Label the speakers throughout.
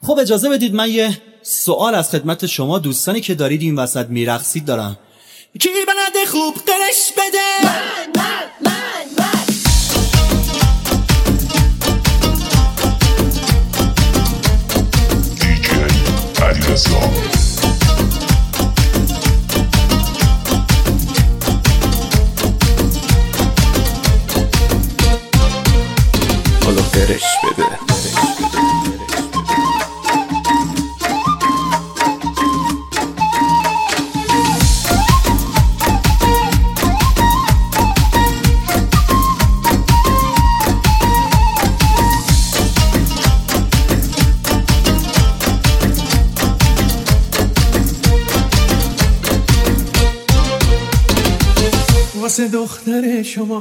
Speaker 1: خب اجازه بدید من یه سوال از خدمت شما دوستانی که دارید این وسط میرقصید دارم. کی بلده خوب قرش بده؟ من
Speaker 2: دیجی علیرضا. حالا قرش بده.
Speaker 3: واسه دختر شما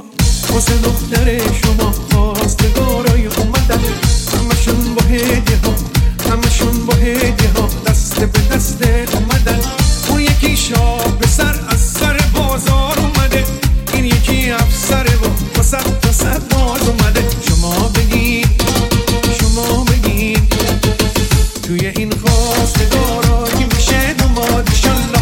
Speaker 3: خواستگارای اومدن، همشون با هدیه ها دست به دست اومدن. اون یکی شاه به سر از سر بازار اومده، این یکی افسره و با صد تا صد باز اومده. شما بگین توی این خواستگارای میشه دوماد انشالله.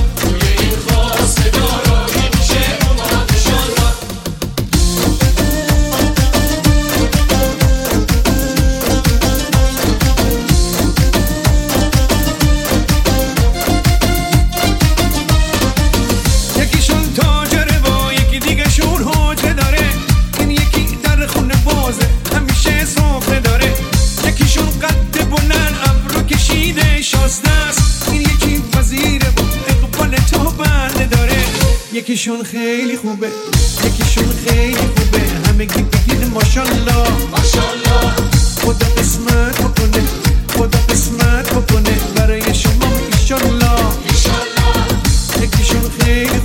Speaker 3: یکیشون خیلی خوبه همگی بگید ماشالله. خدا قسمت بکنه برای شما ایشالله. یکیشون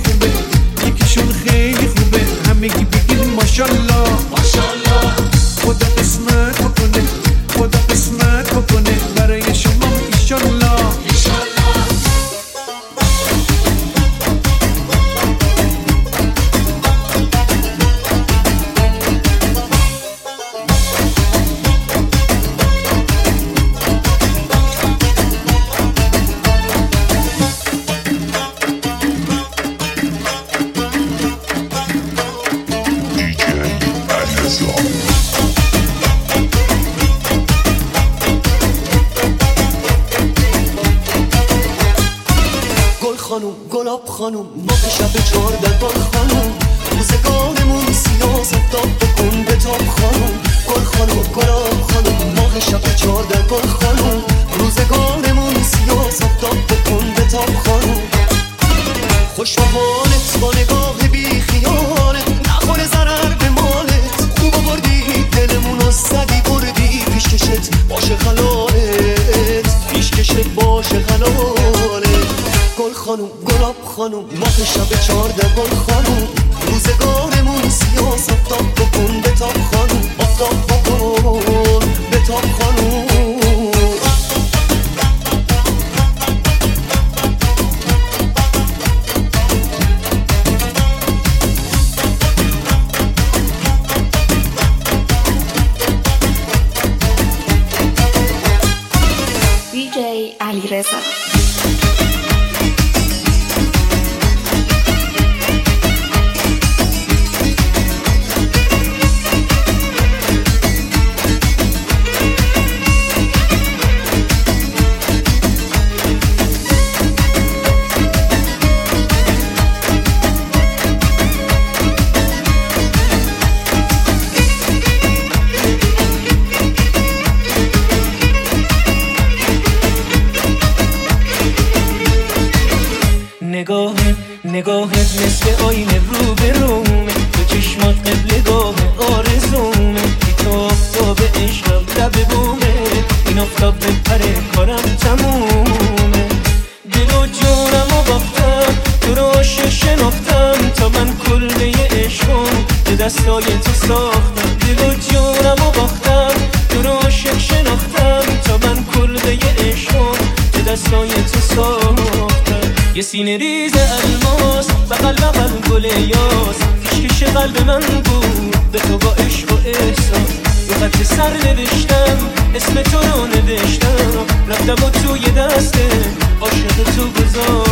Speaker 3: خیلی خوبه همگی بگید ماشالله. خدا قسمت بکنه برای شما ایشالله.
Speaker 4: گلاب خانوم ما شب 14 گل خانوم، روزگارمون سیاست داد بکن به تاب خانوم. گل خانوم گلاب خانوم ما شب 14 گل خانوم، روزگارمون سیاست داد بکن به تاب خانوم. خوش به حالت با نگاه بی خیالت، نخوره ضرر به مالت، خوب آوردی دلمونو زدی بردی پیشکشت باشه خلالت. گل خانوم گلاب خانوم ماه شب 14 گل خانوم، روزگارمون سیاست داد بکن به تاب خانوم. آفتاب بکن به تاب خانوم.
Speaker 5: دیجی علیرضا.
Speaker 6: نگاهت مثل آینه رو به رومه، تو چشمات قبلگاه آرزومه. بی تو آفتاب عشقم لب بومه، این آفتاب بپره کارم تمومه. دل و جونم و باختم تو رو عاشق شناختم، تا من کله عشقم به دستای تو ساختم. دل و جونم و باختم تو رو عاشق شناختم، تا من کله عشقم به دستای تو ساختم. یه سینه ریز الماس بغل گل یاس، پیشکش قلب من بود به تو با عشق و احساس. رو خط سر نوشتم اسم تو رو نوشتم، لبا توی دسته عاشق تو بذار